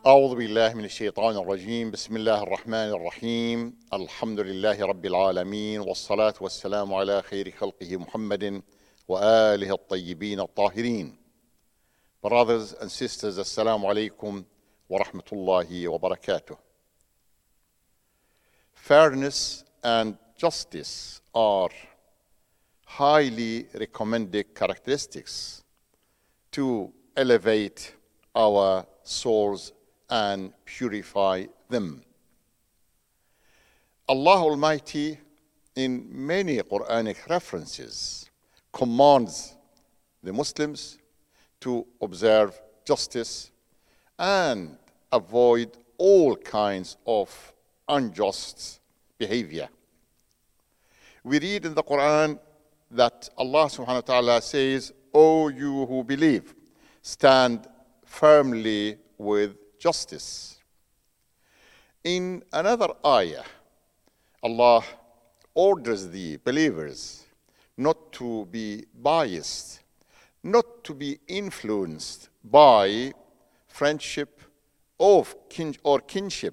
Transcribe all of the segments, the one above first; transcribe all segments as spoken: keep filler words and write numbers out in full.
أعوذ بالله من الشيطان الرجيم بسم الله الرحمن الرحيم الحمد لله رب العالمين والصلاة والسلام على خير خلقه محمد وآله الطيبين الطاهرين. Brothers and sisters, Assalamu alaikum wa rahmatullahi wa barakatuh. Fairness and justice are highly recommended characteristics to elevate our souls and purify them. Allah Almighty, in many Quranic references, commands the Muslims to observe justice and avoid all kinds of unjust behavior. We read in the Quran that Allah subhanahu wa ta'ala says, "O you who believe, stand firmly with justice." In another ayah, Allah orders the believers not to be biased, not to be influenced by friendship of kin or kinship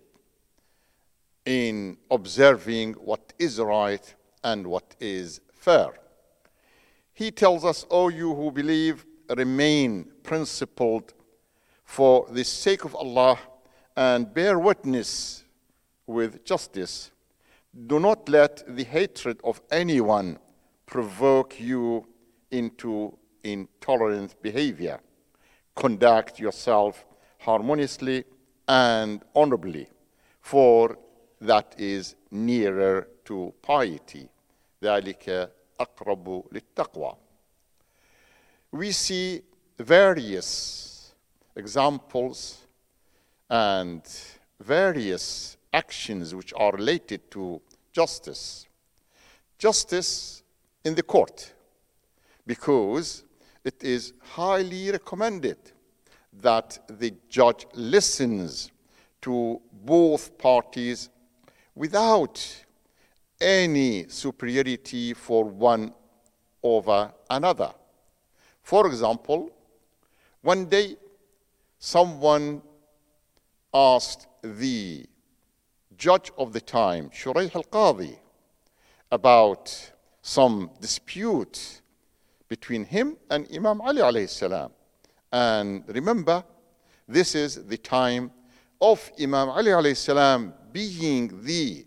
in observing what is right and what is fair. He tells us, "O you who believe, remain principled for the sake of Allah and bear witness with justice. Do not let the hatred of anyone provoke you into intolerant behavior. Conduct yourself harmoniously and honorably, for that is nearer to piety. ذلك أقرب للتقوى." We see various examples and various actions which are related to justice. Justice in the court, because it is highly recommended that the judge listens to both parties without any superiority for one over another. For example, one day someone asked the judge of the time, Shuraih al-Qadi, about some dispute between him and Imam Ali alayhi salam. And remember, this is the time of Imam Ali alayhi salam being the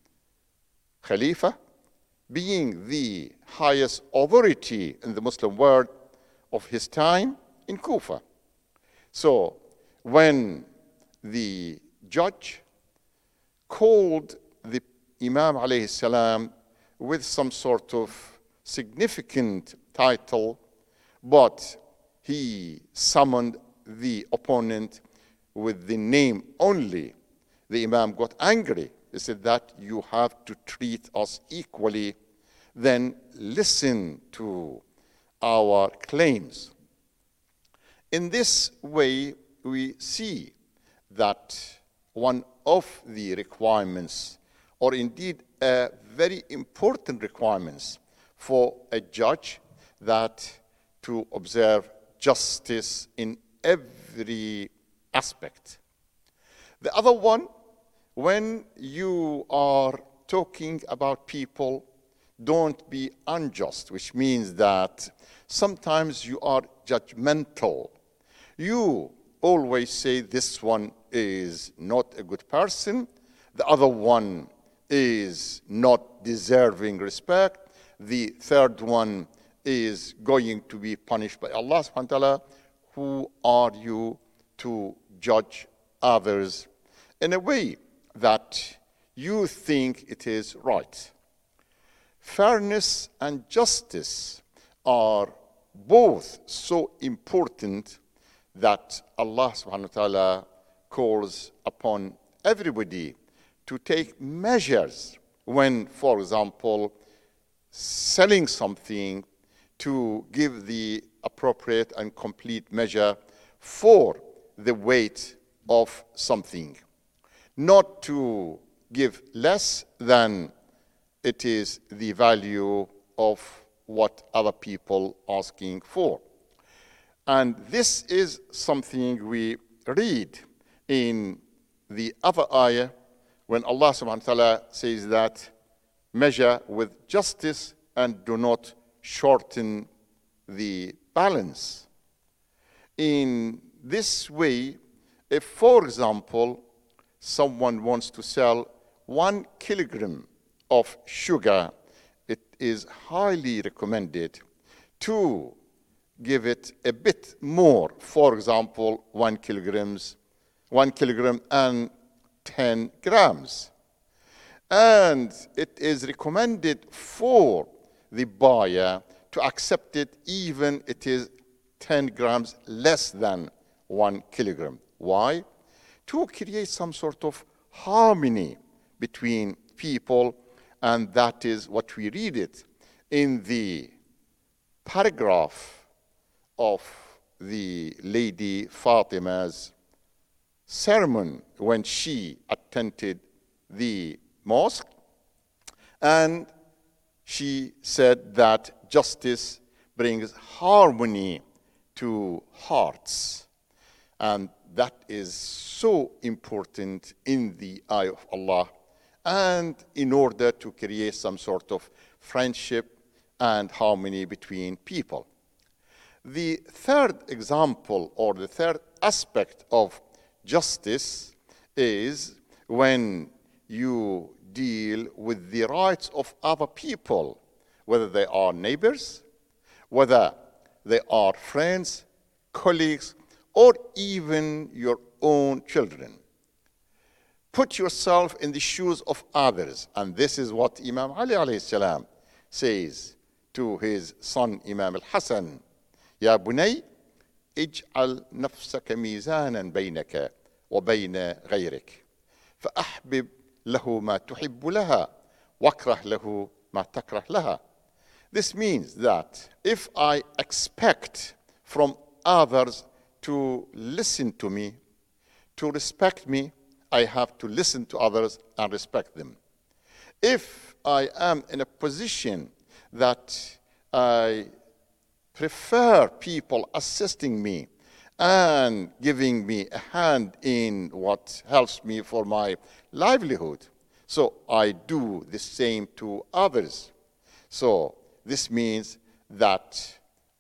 Khalifa, being the highest authority in the Muslim world of his time in Kufa. So when the judge called the Imam alayhi salam with some sort of significant title, but he summoned the opponent with the name only, the Imam got angry. He said that you have to treat us equally, then listen to our claims. In this way, we see that one of the requirements, or indeed a very important requirements for a judge, that to observe justice in every aspect. The other one, when you are talking about people, don't be unjust, which means that sometimes you are judgmental. You always say this one is not a good person, the other one is not deserving respect, the third one is going to be punished by Allah subhanahu wa ta'ala. Who are you to judge others in a way that you think it is right? Fairness and justice are both so important that Allah subhanahu wa ta'ala calls upon everybody to take measures when, for example, selling something, to give the appropriate and complete measure for the weight of something, not to give less than it is the value of what other people are asking for. And this is something we read In the other ayah, when Allah subhanahu wa ta'ala says that, measure with justice and do not shorten the balance. In this way, if, for example, someone wants to sell one kilogram of sugar, it is highly recommended to give it a bit more. For example, one kilograms, one kilogram and ten grams. And it is recommended for the buyer to accept it even it is ten grams less than one kilogram. Why? To create some sort of harmony between people, and that is what we read it in the paragraph of the Lady Fatima's sermon when she attended the mosque, and she said that justice brings harmony to hearts, and that is so important in the eye of Allah, and in order to create some sort of friendship and harmony between people. The third example, or the third aspect of justice, is when you deal with the rights of other people, whether they are neighbors, whether they are friends, colleagues, or even your own children. Put yourself in the shoes of others, and this is what Imam Ali alayhi salam says to his son Imam al-Hasan: يا بني اجعل نفسك ميزانا بينك وبين غيرك فأحبب له ما تحب لها واكره له ما تكره لها. This means that if I expect from others to listen to me, to respect me, I have to listen to others and respect them. If I am in a position that I prefer people assisting me and giving me a hand in what helps me for my livelihood, so I do the same to others. So this means that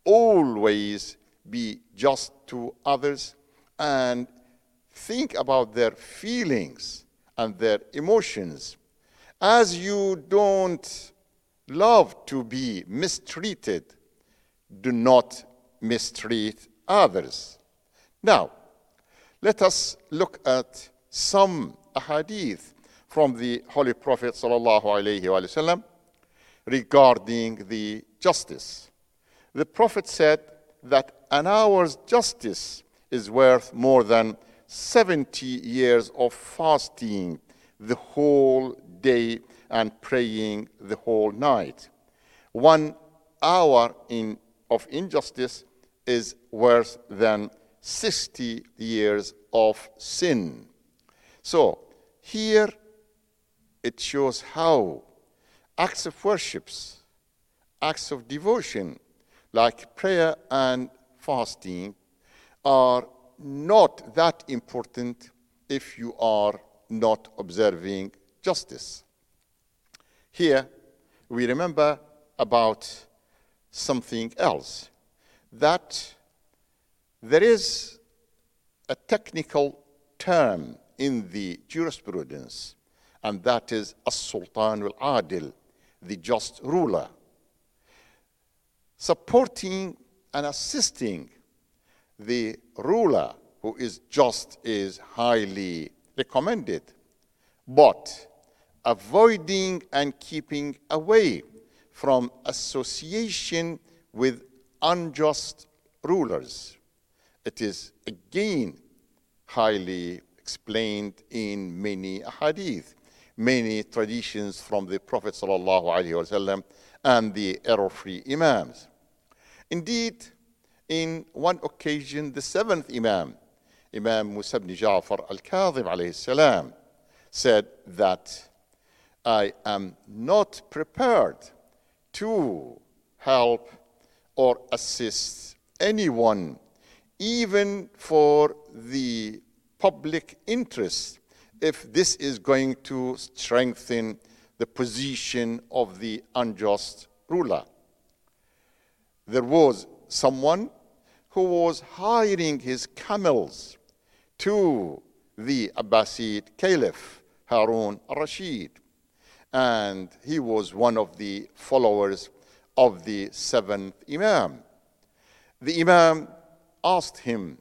always be just to others and think about their feelings and their emotions. As you don't love to be mistreated, do not mistreat others. Now, let us look at some ahadith from the Holy Prophet sallallahu alaihi wasallam regarding the justice. The Prophet said that an hour's justice is worth more than seventy years of fasting the whole day and praying the whole night. One hour in, of injustice is worse than sixty years of sin. So here it shows how acts of worships, acts of devotion, like prayer and fasting, are not that important if you are not observing justice. Here we remember about something else, that there is a technical term in the jurisprudence, and that is as-sultan al-adil, the just ruler. Supporting and assisting the ruler who is just is highly recommended, but avoiding and keeping away from association with unjust rulers, it is again highly explained in many hadith, many traditions from the Prophet sallallahu alaihi wasallam and the error-free imams. Indeed, in one occasion, the seventh Imam, Imam Musa ibn Ja'far al-Kadhib alayhi salam, said that I am not prepared to help or assist anyone, even for the public interest if this is going to strengthen the position of the unjust ruler. There was someone who was hiring his camels to the Abbasid Caliph, Harun al-Rashid. And he was one of the followers of the seventh Imam. The Imam asked him,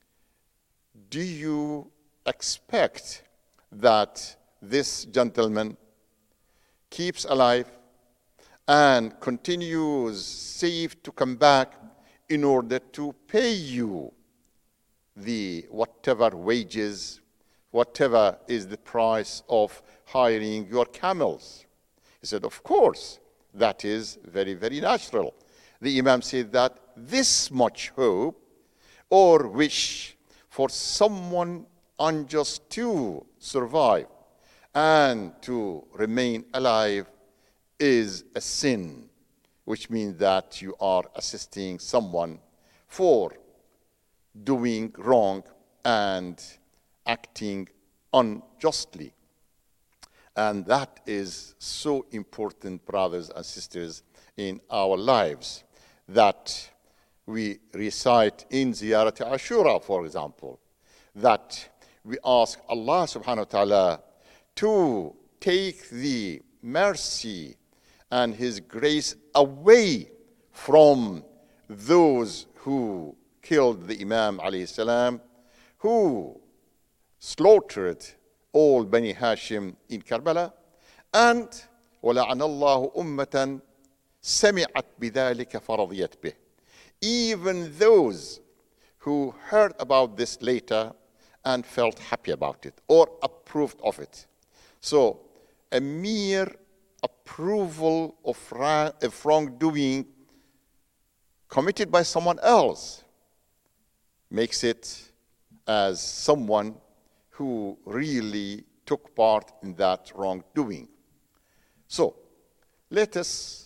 do you expect that this gentleman keeps alive and continues safe to come back in order to pay you the whatever wages, whatever is the price of hiring your camels? He said, of course, that is very, very natural. The Imam said that this much hope or wish for someone unjust to survive and to remain alive is a sin, which means that you are assisting someone for doing wrong and acting unjustly. And that is so important, brothers and sisters, in our lives, that we recite in Ziyarat Ashura, for example, that we ask Allah subhanahu wa ta'ala to take the mercy and His grace away from those who killed the Imam alayhi salam, who slaughtered all Bani Hashim in Karbala, and وَلَعَنَ اللَّهُ أُمَّةً سَمِعَتْ بِذَلِكَ فَرَضِيَتْ بِهِ. Even those who heard about this later and felt happy about it or approved of it. So a mere approval of, of wrongdoing committed by someone else makes it as someone who really took part in that wrongdoing. So let us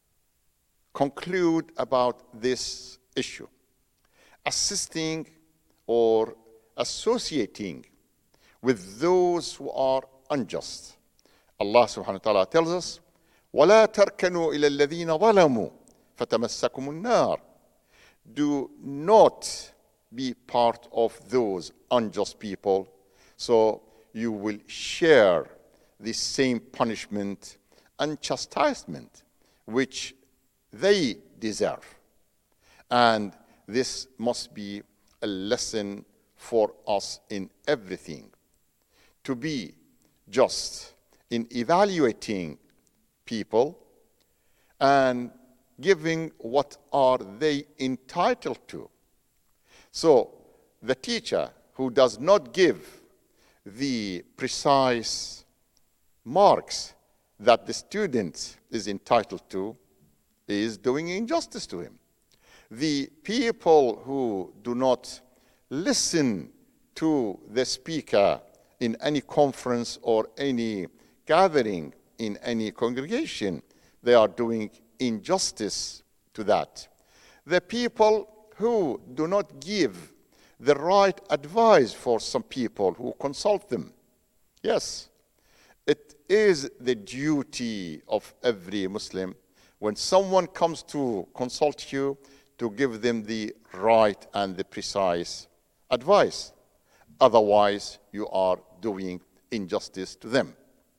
conclude about this issue. Assisting or associating with those who are unjust. Allah subhanahu wa ta'ala tells us, وَلَا تَرْكَنُوا إِلَى الَّذِينَ ظَلَمُوا فَتَمَسَّكُمُ النَّارِ. Do not be part of those unjust people, so you will share the same punishment and chastisement which they deserve. And this must be a lesson for us in everything, to be just in evaluating people and giving what are they entitled to. So the teacher who does not give the precise marks that the student is entitled to is doing injustice to him. The people who do not listen to the speaker in any conference or any gathering in any congregation, they are doing injustice to that. The people who do not give the right advice for some people who consult them. Yes, it is the duty of every Muslim when someone comes to consult you to give them the right and the precise advice. Otherwise, you are doing injustice to them.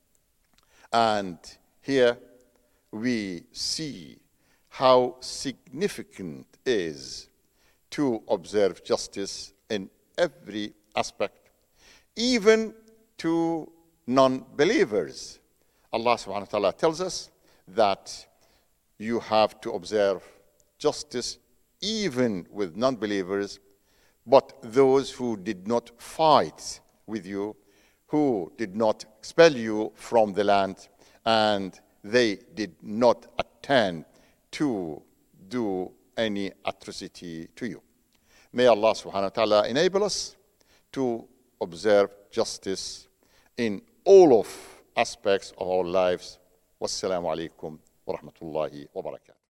And here we see how significant it is to observe justice in every aspect, even to non-believers. Allah subhanahu wa ta'ala tells us that you have to observe justice even with non-believers, but those who did not fight with you, who did not expel you from the land, and they did not attend to do any atrocity to you. May Allah subhanahu wa ta'ala enable us to observe justice in all of aspects of our lives. Wassalamu alaikum wa rahmatullahi wa barakatuh.